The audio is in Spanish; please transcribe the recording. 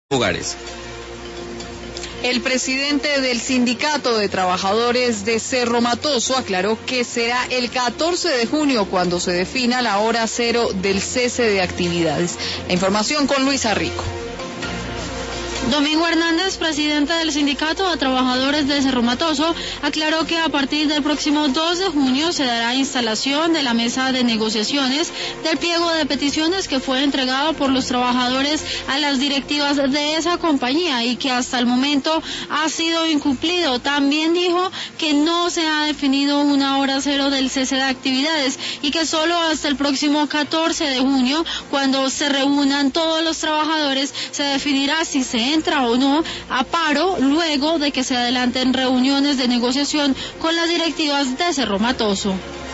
lugares. El presidente del Sindicato de Trabajadores de Cerro Matoso aclaró que será el 14 de junio cuando se defina la hora cero del cese de actividades. La información con Luisa Rico. Domingo Hernández, presidente del Sindicato de Trabajadores de Cerro Matoso, aclaró que a partir del próximo 2 de junio se dará instalación de la mesa de negociaciones del pliego de peticiones que fue entregado por los trabajadores a las directivas de esa compañía y que hasta el momento ha sido incumplido. También dijo que no se ha definido una hora cero del cese de actividades y que solo hasta el próximo 14 de junio, cuando se reúnan todos los trabajadores, se definirá si se entra o no a paro luego de que se adelanten reuniones de negociación con las directivas de Cerro Matoso.